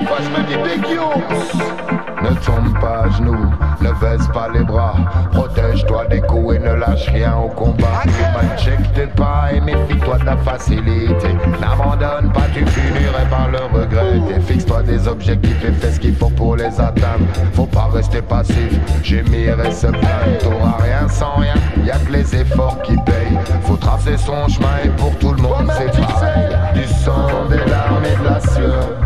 fois je me dis big youths. Ne tombe pas à genoux, ne baisse pas les bras. Protège-toi des coups et ne lâche rien au combat. Ne check tes pas et méfie-toi de la facilité. N'abandonne pas, tu finirais par le regretter. Fixe-toi des objectifs et fais ce qu'il faut pour les atteindre. Faut pas rester passif, gémir et se plaindre. T'auras rien sans rien, y'a que les efforts qui payent. Faut tracer son chemin et pour tout le monde c'est pareil. Du sang, des larmes et de la sueur.